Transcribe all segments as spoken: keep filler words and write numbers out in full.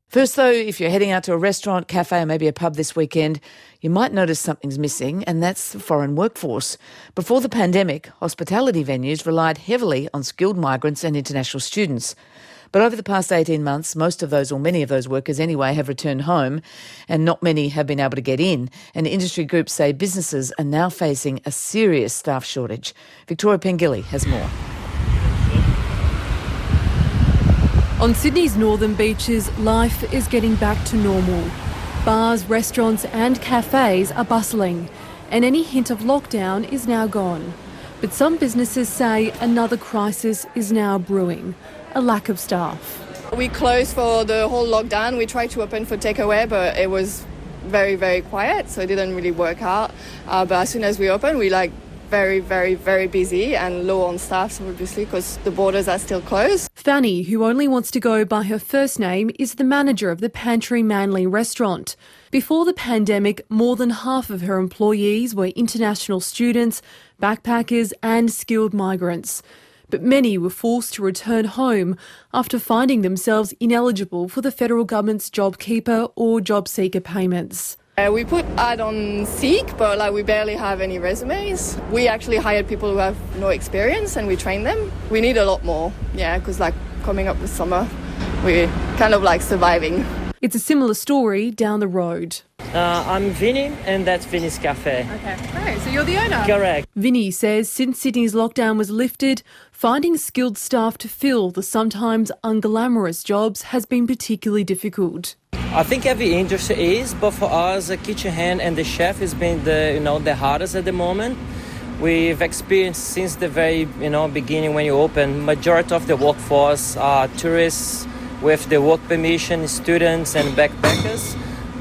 First though, if you're heading out to a restaurant, cafe or maybe a pub this weekend, you might notice something's missing, and that's the foreign workforce. Before the pandemic, hospitality venues relied heavily on skilled migrants and international students. But over the past eighteen months, most of those, or many of those workers anyway, have returned home, and not many have been able to get in. And industry groups say businesses are now facing a serious staff shortage. Victoria Pengilly has more. On Sydney's northern beaches, life is getting back to normal. Bars, restaurants and cafes are bustling, and any hint of lockdown is now gone. But some businesses say another crisis is now brewing, a lack of staff. We closed for the whole lockdown. We tried to open for takeaway, but it was very, very quiet, so it didn't really work out. Uh, but as soon as we opened, we like very, very, very busy and low on staff, obviously, because the borders are still closed. Fanny, who only wants to go by her first name, is the manager of the Pantry Manly restaurant. Before the pandemic, more than half of her employees were international students, backpackers and skilled migrants. But many were forced to return home after finding themselves ineligible for the federal government's JobKeeper or JobSeeker payments. Uh, we put ad on Seek, but like we barely have any resumes. We actually hired people who have no experience and we train them. We need a lot more, yeah, because like coming up with summer, we're kind of like surviving. It's a similar story down the road. Uh, I'm Vinny, and that's Vinny's Cafe. Okay, great. So you're the owner? Correct. Vinny says since Sydney's lockdown was lifted, finding skilled staff to fill the sometimes unglamorous jobs has been particularly difficult. I think every industry is, but for us, the kitchen hand and the chef has been the you know the hardest at the moment. We've experienced since the very you know beginning when you open, majority of the workforce are tourists with the work permission, students and backpackers.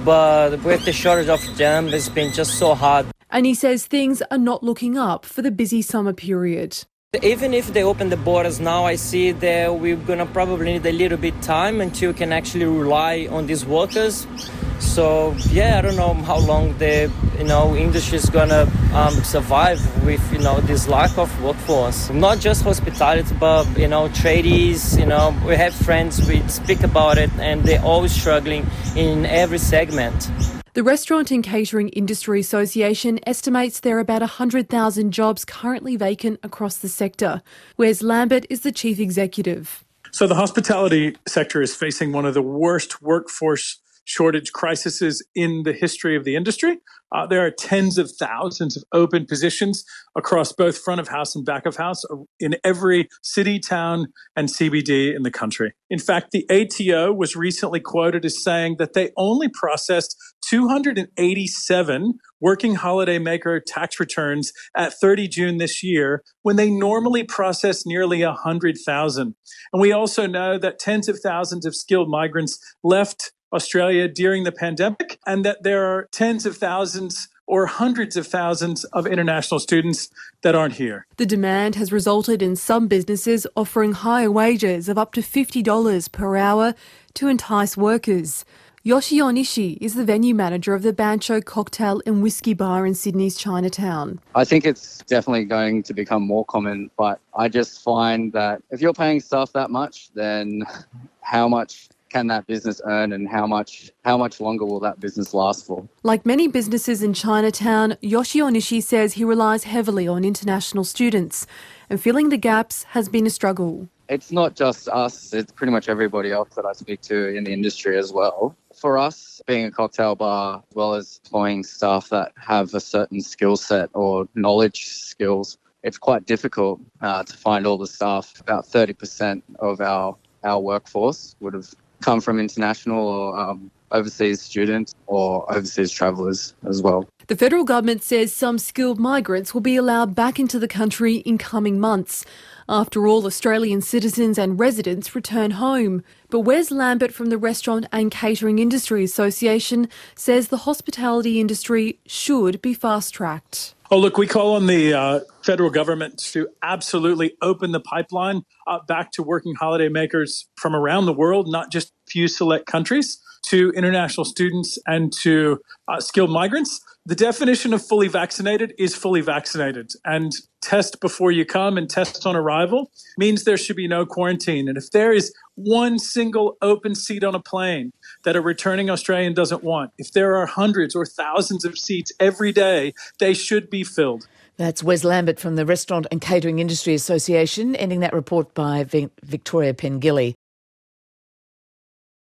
But with the shortage of them, it's been just so hard. And he says things are not looking up for the busy summer period. Even if they open the borders now, I see that we're going to probably need a little bit time until we can actually rely on these workers. So, yeah, I don't know how long the you know industry is going to um, survive with you know this lack of workforce. Not just hospitality, but you know tradies. You know, we have friends, we speak about it, and they're always struggling in every segment. The Restaurant and Catering Industry Association estimates there are about one hundred thousand jobs currently vacant across the sector. Wes Lambert is the chief executive. So the hospitality sector is facing one of the worst workforce shortage crises in the history of the industry. Uh, there are tens of thousands of open positions across both front of house and back of house in every city, town, and C B D in the country. In fact, the A T O was recently quoted as saying that they only processed two hundred eighty-seven working holiday maker tax returns at thirty June this year, when they normally process nearly one hundred thousand. And we also know that tens of thousands of skilled migrants left Australia during the pandemic, and that there are tens of thousands or hundreds of thousands of international students that aren't here. The demand has resulted in some businesses offering higher wages of up to fifty dollars per hour to entice workers. Yoshio Nishi is the venue manager of the Bancho Cocktail and Whiskey Bar in Sydney's Chinatown. I think it's definitely going to become more common, but I just find that if you're paying staff that much, then how much can that business earn, and how much how much longer will that business last for? Like many businesses in Chinatown, Yoshio Nishi says he relies heavily on international students, and filling the gaps has been a struggle. It's not just us, it's pretty much everybody else that I speak to in the industry as well. For us, being a cocktail bar, as well as employing staff that have a certain skill set or knowledge skills, it's quite difficult uh, to find all the staff. About thirty percent of our, our workforce would have come from international or um, overseas students or overseas travellers as well. The federal government says some skilled migrants will be allowed back into the country in coming months. After all, Australian citizens and residents return home. But Wes Lambert from the Restaurant and Catering Industry Association says the hospitality industry should be fast-tracked. Oh, look, we call on the uh, federal government to absolutely open the pipeline uh, back to working holiday makers from around the world, not just a few select countries, to international students and to uh, skilled migrants. The definition of fully vaccinated is fully vaccinated, and test before you come and test on arrival means there should be no quarantine. And if there is one single open seat on a plane that a returning Australian doesn't want, if there are hundreds or thousands of seats every day, they should be filled. That's Wes Lambert from the Restaurant and Catering Industry Association, ending that report by Victoria Pengilly.